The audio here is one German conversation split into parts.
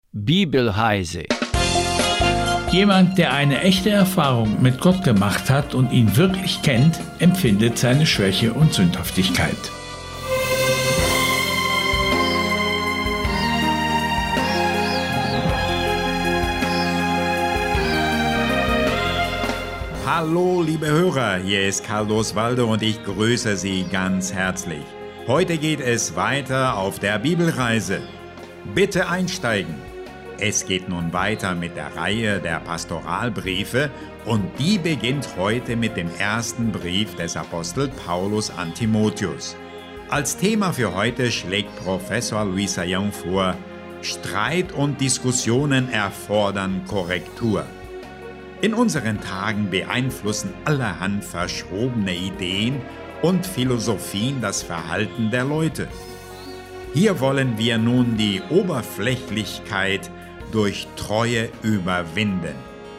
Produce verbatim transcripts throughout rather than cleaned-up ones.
Bibelreise. Jemand, der eine echte Erfahrung mit Gott gemacht hat und ihn wirklich kennt, empfindet seine Schwäche und Sündhaftigkeit. Hallo liebe Hörer, hier ist Karl Oswaldo und ich grüße Sie ganz herzlich. Heute geht es weiter auf der Bibelreise. Bitte einsteigen. Es geht nun weiter mit der Reihe der Pastoralbriefe und die beginnt heute mit dem ersten Brief des Apostel Paulus an Timotheus. Als Thema für heute schlägt Professor Louis Saillant vor: Streit und Diskussionen erfordern Korrektur. In unseren Tagen beeinflussen allerhand verschrobene Ideen und Philosophien das Verhalten der Leute. Hier wollen wir nun die Oberflächlichkeit durch Treue überwinden.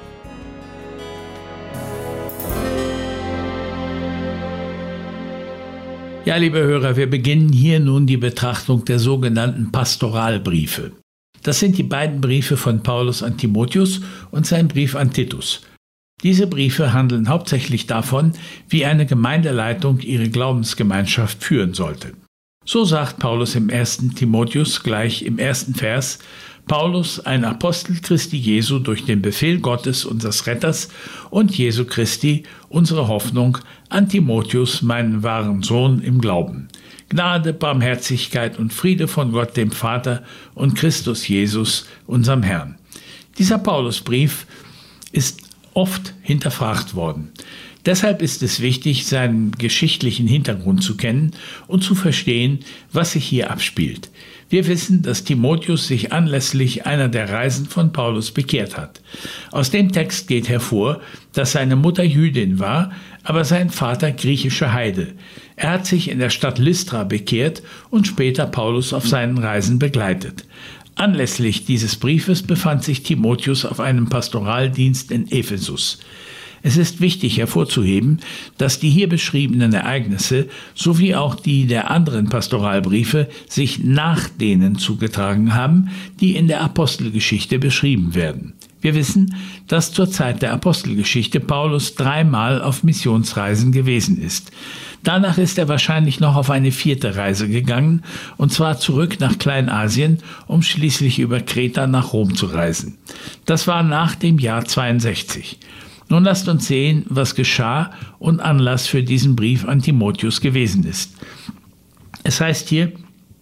Ja, liebe Hörer, wir beginnen hier nun die Betrachtung der sogenannten Pastoralbriefe. Das sind die beiden Briefe von Paulus an Timotheus und sein Brief an Titus. Diese Briefe handeln hauptsächlich davon, wie eine Gemeindeleitung ihre Glaubensgemeinschaft führen sollte. So sagt Paulus im ersten Timotheus gleich im ersten Vers: Paulus, ein Apostel Christi Jesu durch den Befehl Gottes, unseres Retters, und Jesu Christi, unsere Hoffnung, an Timotheus, meinen wahren Sohn im Glauben. Gnade, Barmherzigkeit und Friede von Gott, dem Vater, und Christus Jesus, unserem Herrn. Dieser Paulusbrief ist oft hinterfragt worden. Deshalb ist es wichtig, seinen geschichtlichen Hintergrund zu kennen und zu verstehen, was sich hier abspielt. Wir wissen, dass Timotheus sich anlässlich einer der Reisen von Paulus bekehrt hat. Aus dem Text geht hervor, dass seine Mutter Jüdin war, aber sein Vater griechischer Heide. Er hat sich in der Stadt Lystra bekehrt und später Paulus auf seinen Reisen begleitet. Anlässlich dieses Briefes befand sich Timotheus auf einem Pastoraldienst in Ephesus. Es ist wichtig hervorzuheben, dass die hier beschriebenen Ereignisse sowie auch die der anderen Pastoralbriefe sich nach denen zugetragen haben, die in der Apostelgeschichte beschrieben werden. Wir wissen, dass zur Zeit der Apostelgeschichte Paulus dreimal auf Missionsreisen gewesen ist. Danach ist er wahrscheinlich noch auf eine vierte Reise gegangen, und zwar zurück nach Kleinasien, um schließlich über Kreta nach Rom zu reisen. Das war nach dem Jahr zweiundsechzig. Nun lasst uns sehen, was geschah und Anlass für diesen Brief an Timotheus gewesen ist. Es heißt hier: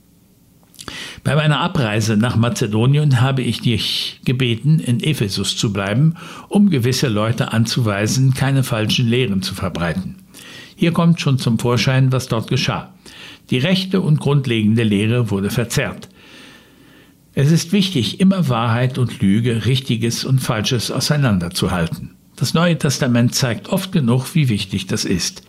Bei meiner Abreise nach Mazedonien habe ich dich gebeten, in Ephesus zu bleiben, um gewisse Leute anzuweisen, keine falschen Lehren zu verbreiten. Hier kommt schon zum Vorschein, was dort geschah. Die rechte und grundlegende Lehre wurde verzerrt. Es ist wichtig, immer Wahrheit und Lüge, Richtiges und Falsches auseinanderzuhalten. Das Neue Testament zeigt oft genug, wie wichtig das ist.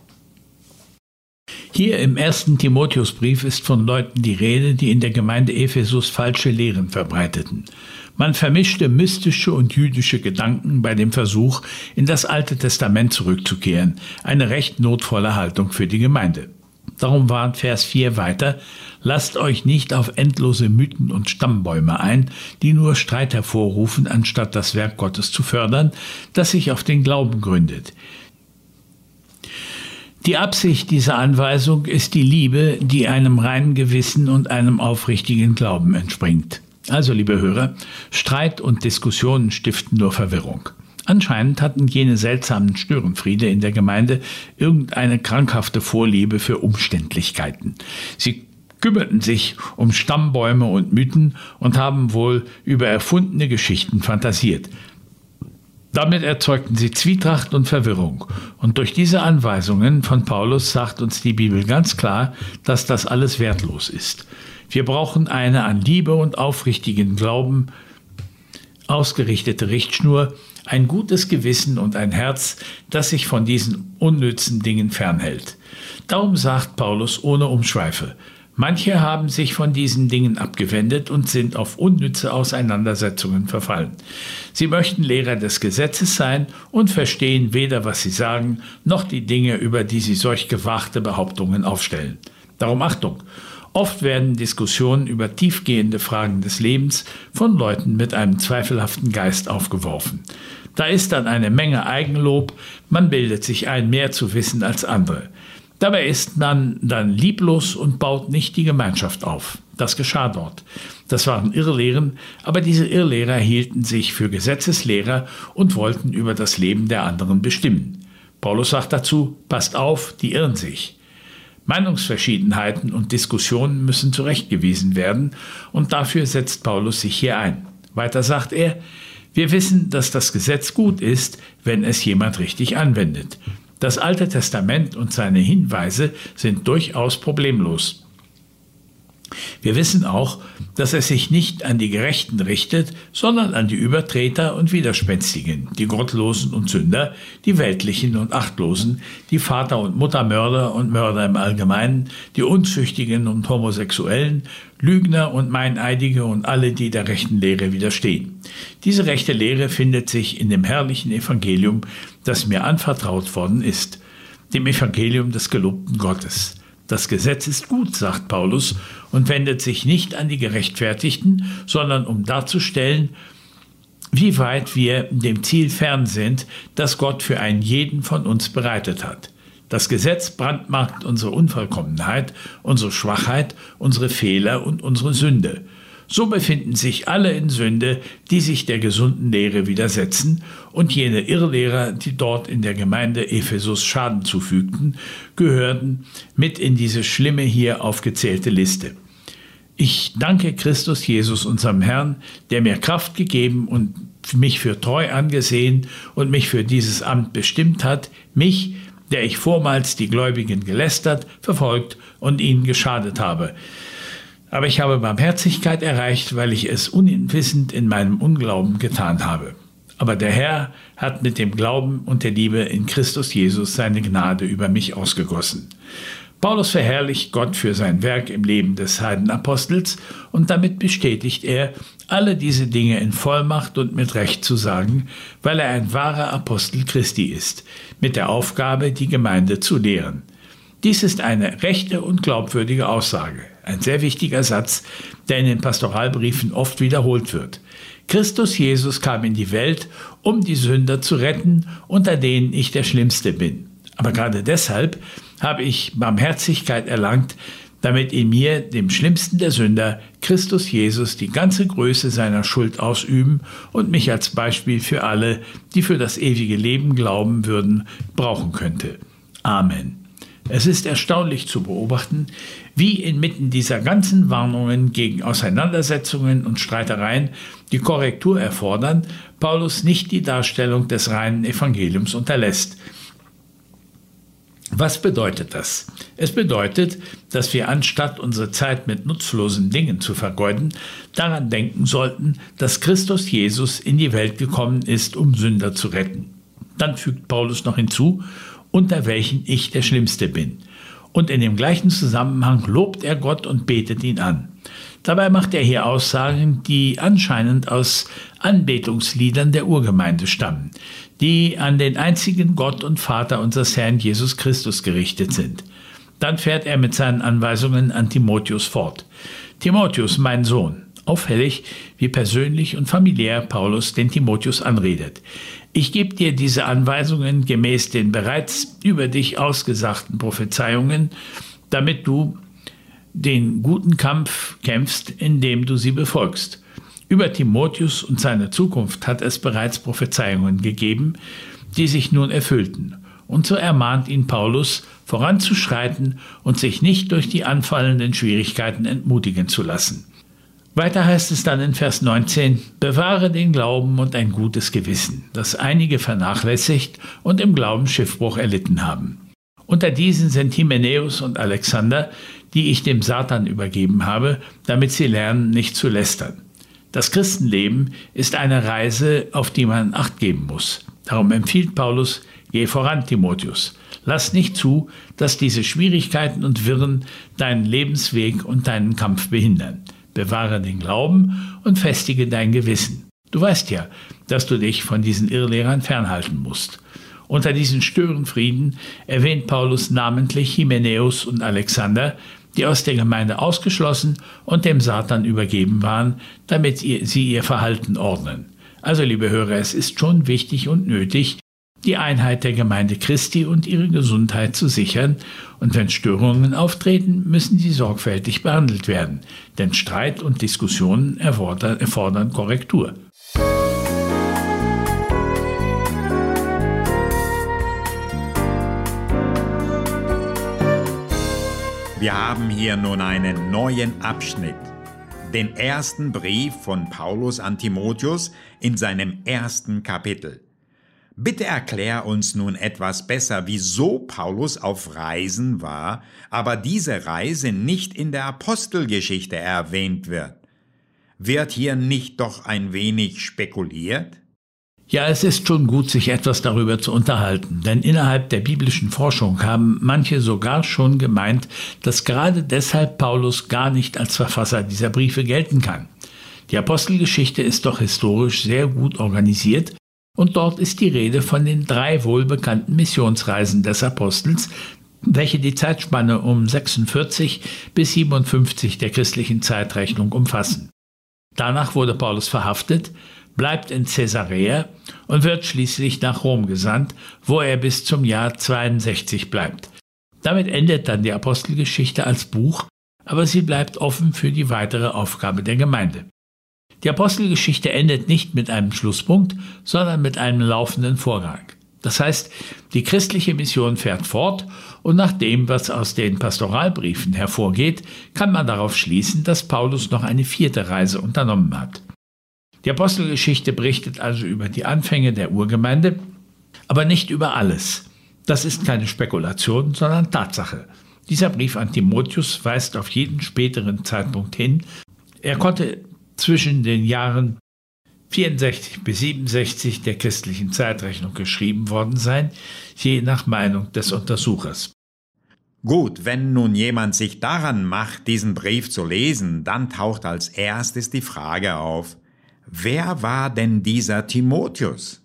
Hier im ersten Timotheusbrief ist von Leuten die Rede, die in der Gemeinde Ephesus falsche Lehren verbreiteten. Man vermischte mystische und jüdische Gedanken bei dem Versuch, in das Alte Testament zurückzukehren, eine recht notvolle Haltung für die Gemeinde. Darum warnt Vers vier weiter: Lasst euch nicht auf endlose Mythen und Stammbäume ein, die nur Streit hervorrufen, anstatt das Werk Gottes zu fördern, das sich auf den Glauben gründet. Die Absicht dieser Anweisung ist die Liebe, die einem reinen Gewissen und einem aufrichtigen Glauben entspringt. Also, liebe Hörer, Streit und Diskussionen stiften nur Verwirrung. Anscheinend hatten jene seltsamen Störenfriede in der Gemeinde irgendeine krankhafte Vorliebe für Umständlichkeiten. Sie kümmerten sich um Stammbäume und Mythen und haben wohl über erfundene Geschichten fantasiert. Damit erzeugten sie Zwietracht und Verwirrung. Und durch diese Anweisungen von Paulus sagt uns die Bibel ganz klar, dass das alles wertlos ist. Wir brauchen eine an Liebe und aufrichtigen Glauben ausgerichtete Richtschnur, ein gutes Gewissen und ein Herz, das sich von diesen unnützen Dingen fernhält. Darum sagt Paulus ohne Umschweife: Manche haben sich von diesen Dingen abgewendet und sind auf unnütze Auseinandersetzungen verfallen. Sie möchten Lehrer des Gesetzes sein und verstehen weder, was sie sagen, noch die Dinge, über die sie solch gewagte Behauptungen aufstellen. Darum Achtung! Oft werden Diskussionen über tiefgehende Fragen des Lebens von Leuten mit einem zweifelhaften Geist aufgeworfen. Da ist dann eine Menge Eigenlob, man bildet sich ein, mehr zu wissen als andere. Dabei ist man dann lieblos und baut nicht die Gemeinschaft auf. Das geschah dort. Das waren Irrlehren, aber diese Irrlehrer hielten sich für Gesetzeslehrer und wollten über das Leben der anderen bestimmen. Paulus sagt dazu, passt auf, die irren sich. Meinungsverschiedenheiten und Diskussionen müssen zurechtgewiesen werden und dafür setzt Paulus sich hier ein. Weiter sagt er, wir wissen, dass das Gesetz gut ist, wenn es jemand richtig anwendet. Das Alte Testament und seine Hinweise sind durchaus problemlos. Wir wissen auch, dass es sich nicht an die Gerechten richtet, sondern an die Übertreter und Widerspenstigen, die Gottlosen und Sünder, die Weltlichen und Achtlosen, die Vater- und Muttermörder und Mörder im Allgemeinen, die Unzüchtigen und Homosexuellen, Lügner und Meineidige und alle, die der rechten Lehre widerstehen. Diese rechte Lehre findet sich in dem herrlichen Evangelium, das mir anvertraut worden ist, dem Evangelium des gelobten Gottes. Das Gesetz ist gut, sagt Paulus, und wendet sich nicht an die Gerechtfertigten, sondern um darzustellen, wie weit wir dem Ziel fern sind, das Gott für einen jeden von uns bereitet hat. Das Gesetz brandmarkt unsere Unvollkommenheit, unsere Schwachheit, unsere Fehler und unsere Sünde. So befinden sich alle in Sünde, die sich der gesunden Lehre widersetzen, und jene Irrlehrer, die dort in der Gemeinde Ephesus Schaden zufügten, gehörten mit in diese schlimme hier aufgezählte Liste. Ich danke Christus Jesus, unserem Herrn, der mir Kraft gegeben und mich für treu angesehen und mich für dieses Amt bestimmt hat, mich, der ich vormals die Gläubigen gelästert, verfolgt und ihnen geschadet habe. Aber ich habe Barmherzigkeit erreicht, weil ich es unwissend in meinem Unglauben getan habe. Aber der Herr hat mit dem Glauben und der Liebe in Christus Jesus seine Gnade über mich ausgegossen. Paulus verherrlicht Gott für sein Werk im Leben des Heidenapostels und damit bestätigt er, alle diese Dinge in Vollmacht und mit Recht zu sagen, weil er ein wahrer Apostel Christi ist, mit der Aufgabe, die Gemeinde zu lehren. Dies ist eine rechte und glaubwürdige Aussage, ein sehr wichtiger Satz, der in den Pastoralbriefen oft wiederholt wird. Christus Jesus kam in die Welt, um die Sünder zu retten, unter denen ich der Schlimmste bin. Aber gerade deshalb habe ich Barmherzigkeit erlangt, damit in mir, dem Schlimmsten der Sünder, Christus Jesus die ganze Größe seiner Schuld ausüben und mich als Beispiel für alle, die für das ewige Leben glauben würden, brauchen könnte. Amen. Es ist erstaunlich zu beobachten, wie inmitten dieser ganzen Warnungen gegen Auseinandersetzungen und Streitereien, die Korrektur erfordern, Paulus nicht die Darstellung des reinen Evangeliums unterlässt. Was bedeutet das? Es bedeutet, dass wir anstatt unsere Zeit mit nutzlosen Dingen zu vergeuden, daran denken sollten, dass Christus Jesus in die Welt gekommen ist, um Sünder zu retten. Dann fügt Paulus noch hinzu, unter welchen ich der Schlimmste bin. Und in dem gleichen Zusammenhang lobt er Gott und betet ihn an. Dabei macht er hier Aussagen, die anscheinend aus Anbetungsliedern der Urgemeinde stammen, die an den einzigen Gott und Vater unseres Herrn Jesus Christus gerichtet sind. Dann fährt er mit seinen Anweisungen an Timotheus fort. Timotheus, mein Sohn, auffällig, wie persönlich und familiär Paulus den Timotheus anredet. Ich gebe dir diese Anweisungen gemäß den bereits über dich ausgesagten Prophezeiungen, damit du den guten Kampf kämpfst, indem du sie befolgst. Über Timotheus und seine Zukunft hat es bereits Prophezeiungen gegeben, die sich nun erfüllten. Und so ermahnt ihn Paulus, voranzuschreiten und sich nicht durch die anfallenden Schwierigkeiten entmutigen zu lassen. Weiter heißt es dann in Vers neunzehn, bewahre den Glauben und ein gutes Gewissen, das einige vernachlässigt und im Glauben Schiffbruch erlitten haben. Unter diesen sind Hymenäus und Alexander, die ich dem Satan übergeben habe, damit sie lernen, nicht zu lästern. Das Christenleben ist eine Reise, auf die man Acht geben muss. Darum empfiehlt Paulus, geh voran, Timotheus. Lass nicht zu, dass diese Schwierigkeiten und Wirren deinen Lebensweg und deinen Kampf behindern. Bewahre den Glauben und festige dein Gewissen. Du weißt ja, dass du dich von diesen Irrlehrern fernhalten musst. Unter diesen Störenfrieden erwähnt Paulus namentlich Hymenäus und Alexander, die aus der Gemeinde ausgeschlossen und dem Satan übergeben waren, damit sie ihr Verhalten ordnen. Also, liebe Hörer, es ist schon wichtig und nötig, die Einheit der Gemeinde Christi und ihre Gesundheit zu sichern, und wenn Störungen auftreten, müssen sie sorgfältig behandelt werden, denn Streit und Diskussionen erfordern, erfordern Korrektur. Wir haben hier nun einen neuen Abschnitt, den ersten Brief von Paulus an Timotheus in seinem ersten Kapitel. Bitte erklär uns nun etwas besser, wieso Paulus auf Reisen war, aber diese Reise nicht in der Apostelgeschichte erwähnt wird. Wird hier nicht doch ein wenig spekuliert? Ja, es ist schon gut, sich etwas darüber zu unterhalten, denn innerhalb der biblischen Forschung haben manche sogar schon gemeint, dass gerade deshalb Paulus gar nicht als Verfasser dieser Briefe gelten kann. Die Apostelgeschichte ist doch historisch sehr gut organisiert, und dort ist die Rede von den drei wohlbekannten Missionsreisen des Apostels, welche die Zeitspanne um sechsundvierzig bis siebenundfünfzig der christlichen Zeitrechnung umfassen. Danach wurde Paulus verhaftet, bleibt in Caesarea und wird schließlich nach Rom gesandt, wo er bis zum Jahr zweiundsechzig bleibt. Damit endet dann die Apostelgeschichte als Buch, aber sie bleibt offen für die weitere Aufgabe der Gemeinde. Die Apostelgeschichte endet nicht mit einem Schlusspunkt, sondern mit einem laufenden Vorgang. Das heißt, die christliche Mission fährt fort, und nach dem, was aus den Pastoralbriefen hervorgeht, kann man darauf schließen, dass Paulus noch eine vierte Reise unternommen hat. Die Apostelgeschichte berichtet also über die Anfänge der Urgemeinde, aber nicht über alles. Das ist keine Spekulation, sondern Tatsache. Dieser Brief an Timotheus weist auf jeden späteren Zeitpunkt hin. Er konnte zwischen den Jahren vierundsechzig bis siebenundsechzig der christlichen Zeitrechnung geschrieben worden sein, je nach Meinung des Untersuchers. Gut, wenn nun jemand sich daran macht, diesen Brief zu lesen, dann taucht als erstes die Frage auf: Wer war denn dieser Timotheus?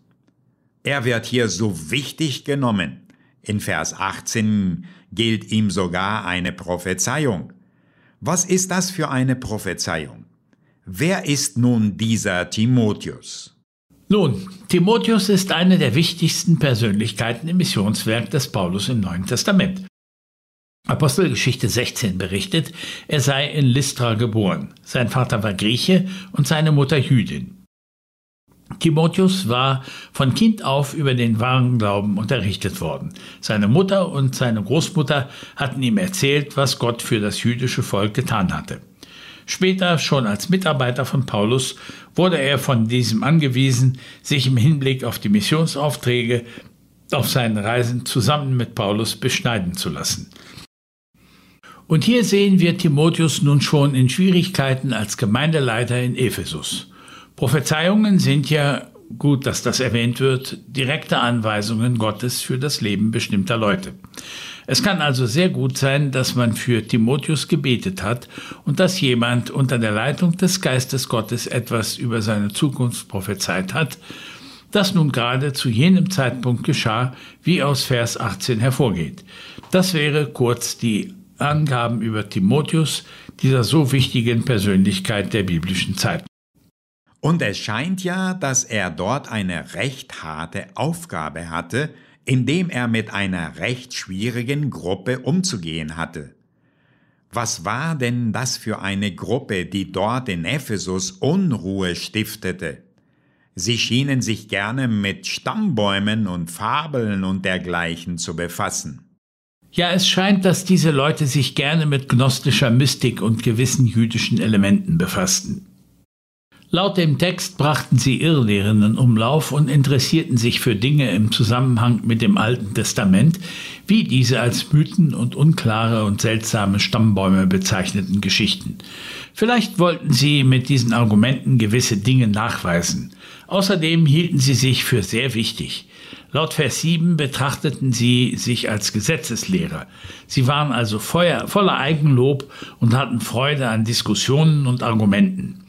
Er wird hier so wichtig genommen. In Vers achtzehn gilt ihm sogar eine Prophezeiung. Was ist das für eine Prophezeiung? Wer ist nun dieser Timotheus? Nun, Timotheus ist eine der wichtigsten Persönlichkeiten im Missionswerk des Paulus im Neuen Testament. Apostelgeschichte sechzehn berichtet, er sei in Lystra geboren. Sein Vater war Grieche und seine Mutter Jüdin. Timotheus war von Kind auf über den wahren Glauben unterrichtet worden. Seine Mutter und seine Großmutter hatten ihm erzählt, was Gott für das jüdische Volk getan hatte. Später, schon als Mitarbeiter von Paulus, wurde er von diesem angewiesen, sich im Hinblick auf die Missionsaufträge auf seinen Reisen zusammen mit Paulus beschneiden zu lassen. Und hier sehen wir Timotheus nun schon in Schwierigkeiten als Gemeindeleiter in Ephesus. Prophezeiungen sind ja, gut, dass das erwähnt wird, direkte Anweisungen Gottes für das Leben bestimmter Leute. Es kann also sehr gut sein, dass man für Timotheus gebetet hat und dass jemand unter der Leitung des Geistes Gottes etwas über seine Zukunft prophezeit hat, das nun gerade zu jenem Zeitpunkt geschah, wie aus Vers achtzehn hervorgeht. Das wäre kurz die Angaben über Timotheus, dieser so wichtigen Persönlichkeit der biblischen Zeit. Und es scheint ja, dass er dort eine recht harte Aufgabe hatte, indem er mit einer recht schwierigen Gruppe umzugehen hatte. Was war denn das für eine Gruppe, die dort in Ephesus Unruhe stiftete? Sie schienen sich gerne mit Stammbäumen und Fabeln und dergleichen zu befassen. Ja, es scheint, dass diese Leute sich gerne mit gnostischer Mystik und gewissen jüdischen Elementen befassten. Laut dem Text brachten sie Irrlehren in Umlauf und interessierten sich für Dinge im Zusammenhang mit dem Alten Testament, wie diese als Mythen und unklare und seltsame Stammbäume bezeichneten Geschichten. Vielleicht wollten sie mit diesen Argumenten gewisse Dinge nachweisen. Außerdem hielten sie sich für sehr wichtig. Laut Vers sieben betrachteten sie sich als Gesetzeslehrer. Sie waren also voller Eigenlob und hatten Freude an Diskussionen und Argumenten.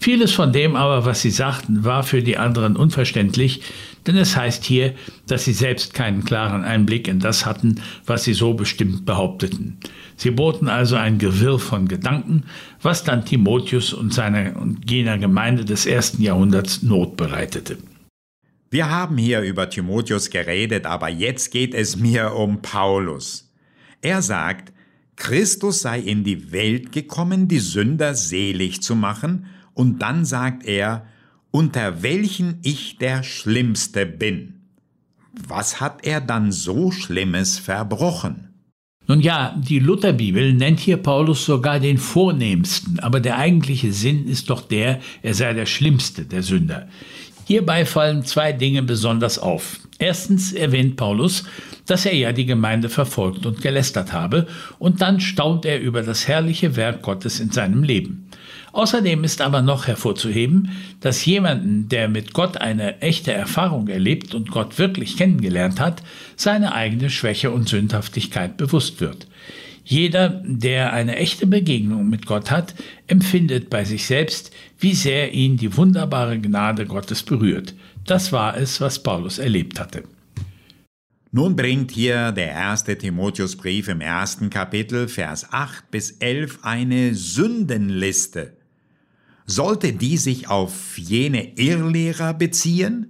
Vieles von dem aber, was sie sagten, war für die anderen unverständlich, denn es heißt hier, dass sie selbst keinen klaren Einblick in das hatten, was sie so bestimmt behaupteten. Sie boten also ein Gewirr von Gedanken, was dann Timotheus und seiner und jener Gemeinde des ersten Jahrhunderts Not bereitete. Wir haben hier über Timotheus geredet, aber jetzt geht es mir um Paulus. Er sagt, Christus sei in die Welt gekommen, die Sünder selig zu machen, und dann sagt er, unter welchen ich der Schlimmste bin. Was hat er dann so Schlimmes verbrochen? Nun ja, die Lutherbibel nennt hier Paulus sogar den Vornehmsten, aber der eigentliche Sinn ist doch der, er sei der Schlimmste der Sünder. Hierbei fallen zwei Dinge besonders auf. Erstens erwähnt Paulus, dass er ja die Gemeinde verfolgt und gelästert habe, und dann staunt er über das herrliche Werk Gottes in seinem Leben. Außerdem ist aber noch hervorzuheben, dass jemanden, der mit Gott eine echte Erfahrung erlebt und Gott wirklich kennengelernt hat, seine eigene Schwäche und Sündhaftigkeit bewusst wird. Jeder, der eine echte Begegnung mit Gott hat, empfindet bei sich selbst, wie sehr ihn die wunderbare Gnade Gottes berührt. Das war es, was Paulus erlebt hatte. Nun bringt hier der erste Timotheusbrief im ersten Kapitel, Vers acht bis elf, eine Sündenliste. Sollte die sich auf jene Irrlehrer beziehen?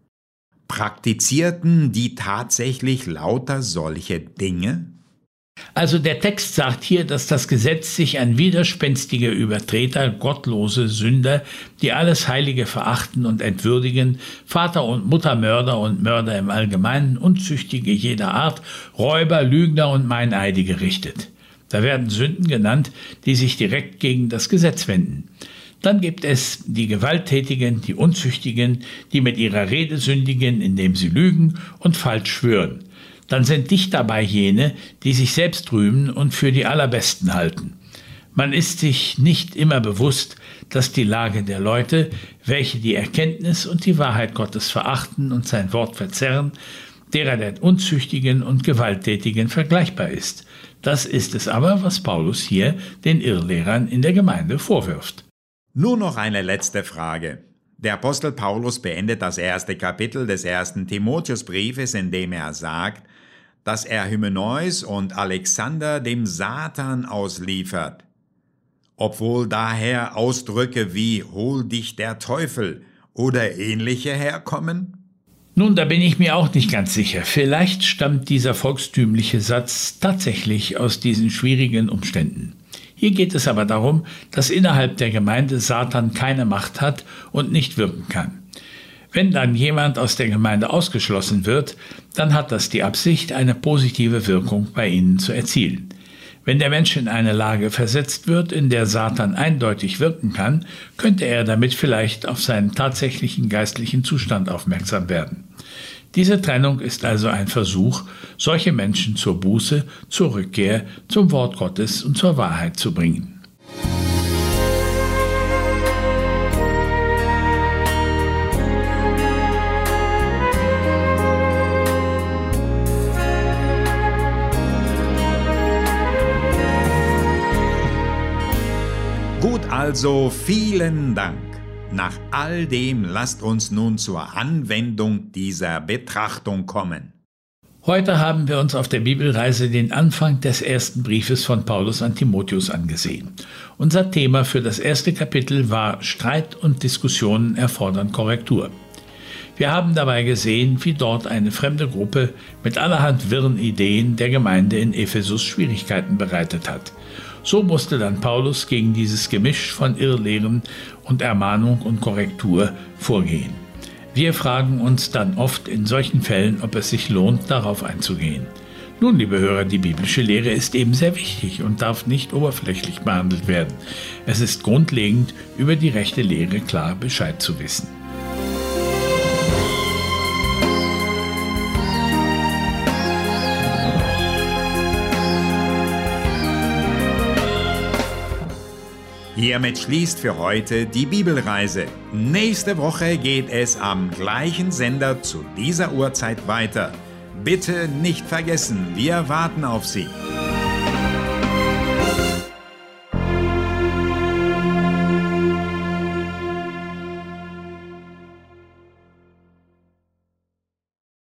Praktizierten die tatsächlich lauter solche Dinge? Also der Text sagt hier, dass das Gesetz sich an widerspenstige Übertreter, gottlose Sünder, die alles Heilige verachten und entwürdigen, Vater- und Muttermörder und Mörder im Allgemeinen, Unzüchtige jeder Art, Räuber, Lügner und Meineidige richtet. Da werden Sünden genannt, die sich direkt gegen das Gesetz wenden. Dann gibt es die Gewalttätigen, die Unzüchtigen, die mit ihrer Rede sündigen, indem sie lügen und falsch schwören. Dann sind dicht dabei jene, die sich selbst rühmen und für die Allerbesten halten. Man ist sich nicht immer bewusst, dass die Lage der Leute, welche die Erkenntnis und die Wahrheit Gottes verachten und sein Wort verzerren, derer der Unzüchtigen und Gewalttätigen vergleichbar ist. Das ist es aber, was Paulus hier den Irrlehrern in der Gemeinde vorwirft. Nur noch eine letzte Frage. Der Apostel Paulus beendet das erste Kapitel des ersten Timotheusbriefes, indem er sagt, dass er Hymeneus und Alexander dem Satan ausliefert. Obwohl daher Ausdrücke wie »Hol dich der Teufel« oder ähnliche herkommen? Nun, da bin ich mir auch nicht ganz sicher. Vielleicht stammt dieser volkstümliche Satz tatsächlich aus diesen schwierigen Umständen. Hier geht es aber darum, dass innerhalb der Gemeinde Satan keine Macht hat und nicht wirken kann. Wenn dann jemand aus der Gemeinde ausgeschlossen wird, dann hat das die Absicht, eine positive Wirkung bei ihnen zu erzielen. Wenn der Mensch in eine Lage versetzt wird, in der Satan eindeutig wirken kann, könnte er damit vielleicht auf seinen tatsächlichen geistlichen Zustand aufmerksam werden. Diese Trennung ist also ein Versuch, solche Menschen zur Buße, zur Rückkehr, zum Wort Gottes und zur Wahrheit zu bringen. Gut, also vielen Dank. Nach all dem lasst uns nun zur Anwendung dieser Betrachtung kommen. Heute haben wir uns auf der Bibelreise den Anfang des ersten Briefes von Paulus an Timotheus angesehen. Unser Thema für das erste Kapitel war Streit und Diskussionen erfordern Korrektur. Wir haben dabei gesehen, wie dort eine fremde Gruppe mit allerhand wirren Ideen der Gemeinde in Ephesus Schwierigkeiten bereitet hat. So musste dann Paulus gegen dieses Gemisch von Irrlehren und Ermahnung und Korrektur vorgehen. Wir fragen uns dann oft in solchen Fällen, ob es sich lohnt, darauf einzugehen. Nun, liebe Hörer, die biblische Lehre ist eben sehr wichtig und darf nicht oberflächlich behandelt werden. Es ist grundlegend, über die rechte Lehre klar Bescheid zu wissen. Hiermit schließt für heute die Bibelreise. Nächste Woche geht es am gleichen Sender zu dieser Uhrzeit weiter. Bitte nicht vergessen, wir warten auf Sie.